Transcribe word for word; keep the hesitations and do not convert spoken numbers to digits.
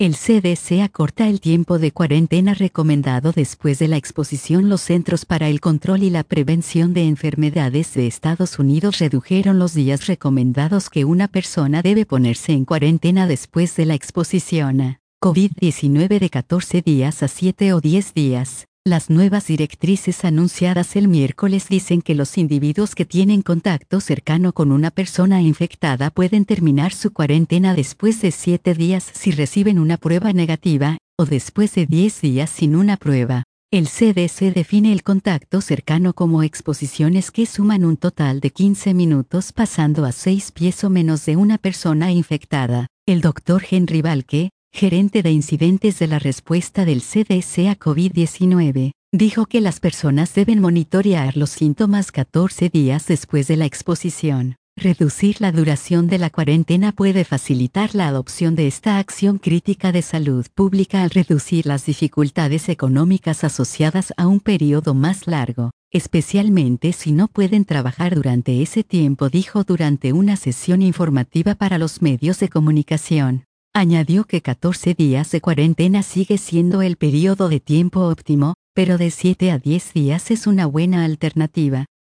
El C D C acorta el tiempo de cuarentena recomendado después de la exposición. Los Centros para el Control y la Prevención de Enfermedades de Estados Unidos redujeron los días recomendados que una persona debe ponerse en cuarentena después de la exposición a COVID diecinueve de catorce días a siete o diez días. Las nuevas directrices anunciadas el miércoles dicen que los individuos que tienen contacto cercano con una persona infectada pueden terminar su cuarentena después de siete días si reciben una prueba negativa, o después de diez días sin una prueba. El C D C define el contacto cercano como exposiciones que suman un total de quince minutos pasando a seis pies o menos de una persona infectada. El doctor Henry Balke, gerente de incidentes de la respuesta del C D C a COVID diecinueve, dijo que las personas deben monitorear los síntomas catorce días después de la exposición. Reducir la duración de la cuarentena puede facilitar la adopción de esta acción crítica de salud pública al reducir las dificultades económicas asociadas a un periodo más largo, especialmente si no pueden trabajar durante ese tiempo, dijo durante una sesión informativa para los medios de comunicación. Añadió que catorce días de cuarentena sigue siendo el periodo de tiempo óptimo, pero de siete a diez días es una buena alternativa.